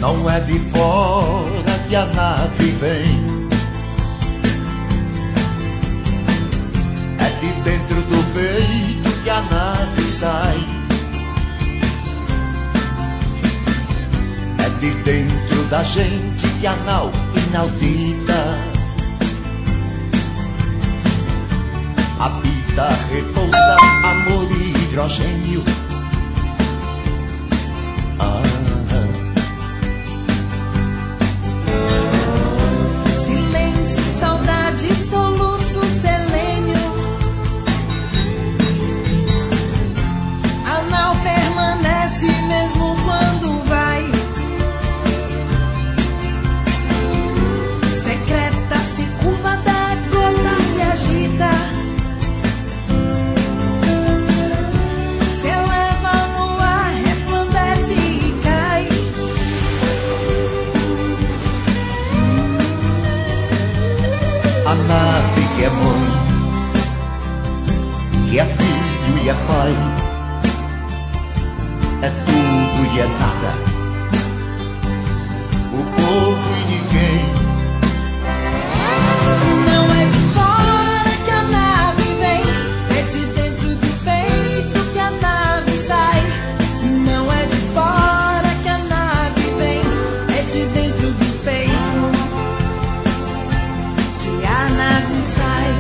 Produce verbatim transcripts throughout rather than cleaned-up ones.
Não é de fora que a nave vem, é de dentro do peito que a nave sai, é de dentro da gente que a nau inaudita habita, repousa, amor e hidrogênio. Ah. Silêncio, saudade, soluço, selênio. A nau permanece mesmo quando vai. Secreta, se curva da gota, se agita. Se eleva no ar, resplandece e cai. A nave que é mãe, que é filho e é pai, é tudo e é nada, o povo e ninguém. Não é de fora que a nave vem, é de dentro do peito que a nave sai. Não é de fora que a nave vem, é de dentro do peito que a nave sai.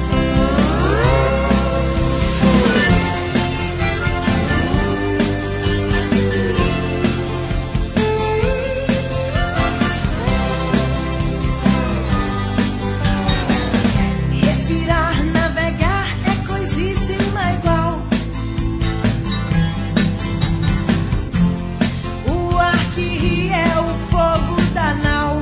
Respirar, navegar é coisíssima igual. O ar que ri é o fogo da nau.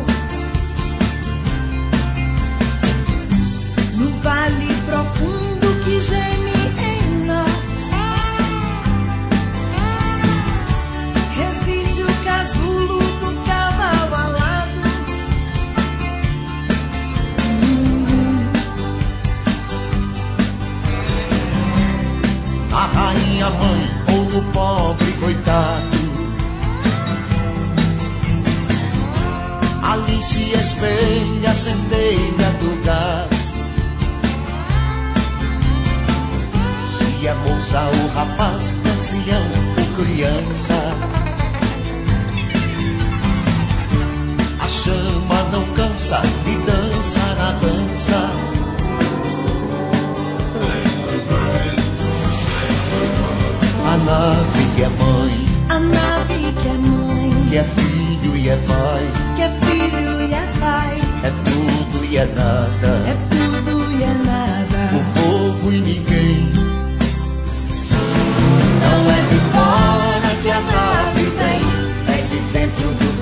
No vale profundo que geme em nós, reside o casulo do cavalo alado. A rainha mãe ou do pobre coitado, ali se espelha a centelha do gás. Se é moça ou rapaz, ancião ou criança, a chama não cansa de dançar na dança. A nave que é mãe, A nave que é mãe, que é filho e é pai, que é filho e é pai, é tudo e é nada, é tudo e é nada. o povo e ninguém. Não é de fora que a nave vem, é de dentro do